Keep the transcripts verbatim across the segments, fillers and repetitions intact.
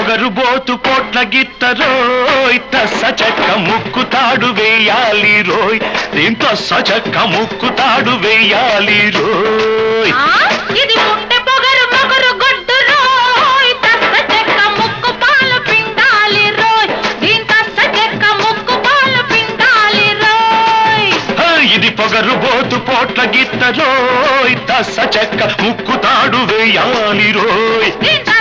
పొగరుబోతు పోట్ల గిత్తరోయ్ తస్స చెక్క ముక్కుతాడు వేయాలి రోయ్ దీంతో సచక్క ముక్కుతాడు వేయాలి రోయ్ ఇది ఉంటే పొగరు పొగరు గొడ్డు రోయ్ తస్స చెక్క ముక్కు పాలు పిండాలి రోయ్ దీంతో సచక్క ముక్కు పాలు పిండాలి రోయ్ ఇది పొగరుబోతు పోట్ల గిత్తరోయ్ తస్స చెక్క ముక్కుతాడు వేయాలి రోయ్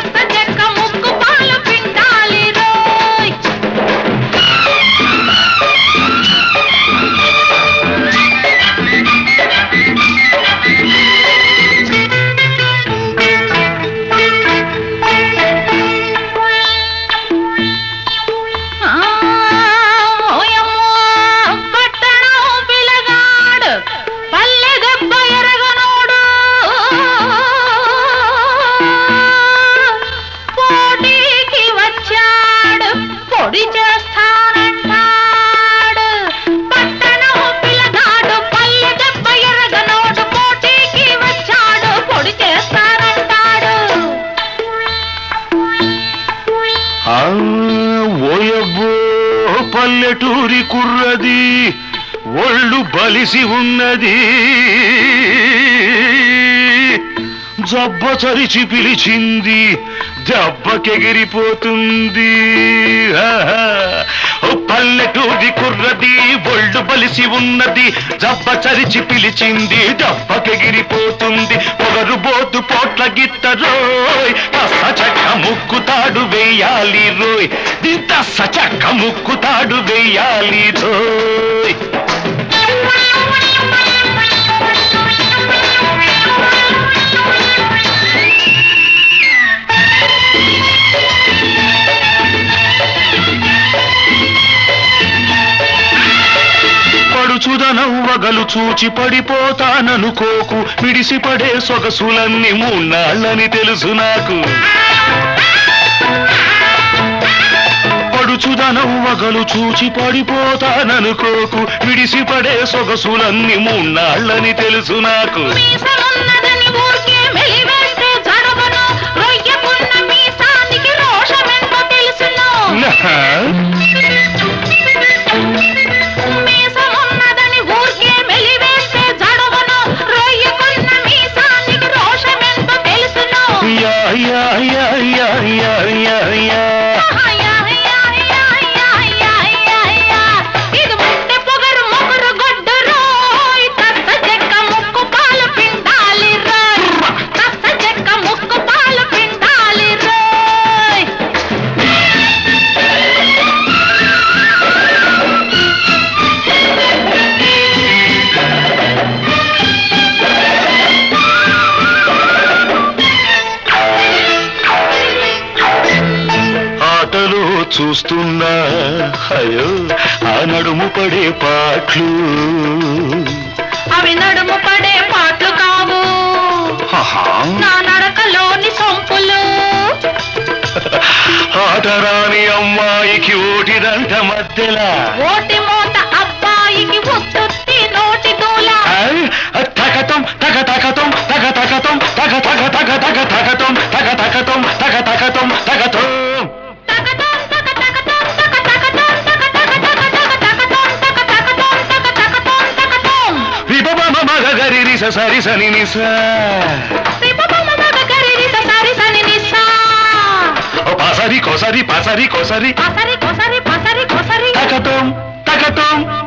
ఓయబ్బో పల్లెటూరి కుర్రది ఒళ్ళు బలిసి ఉన్నది జబ్బ చరిచి పిలిచింది దెబ్బకెగిరిపోతుంది పల్లెటూరి కుర్రది ఒళ్ళు బలిసి ఉన్నది జబ్బ చరిచి పిలిచింది దెబ్బకెగిరిపోతుంది పొగరుబోతు పోట్ల గిత్తరోయ్ తస్స చెక్క ముక్కుతాడు వేయాలి రోయ్ తస్స చెక్క ముక్కుతాడు వేయాలి రోయ్ పడుచుదనవ్వగలు చూచి పడిపోతాననుకోకు మిడిసిపడే సొగసులన్నీ మూన్నాళ్ళని తెలుసు నాకు పడుచుదనవ్వగలు చూచి పడిపోతాననుకోకు మిడిసిపడే సొగసులన్నీ మూన్నాళ్ళని తెలుసు నాకు చూస్తున్నా అయ్యో ఆ నడుము పడే పాటలు అవి నడుము పడే పాటలు కావు నా నడకలోని సొంపులు ఆటరాని అమ్మాయికి ఓటిదంట మధ్యలా ఓటి మోత అబ్బాయికి ఉత్తుత్తి నోటి దూల తగతం తగ తగతం తగ తగతం తగ తగ తగ తగ తగతం తగ తగతం తగ తగతం తగతం సరి సని నిసా పాసరి కోసరి పాసరి కోసరి పాసరి కోసరి పాసరి కోసరి తగతం తగతం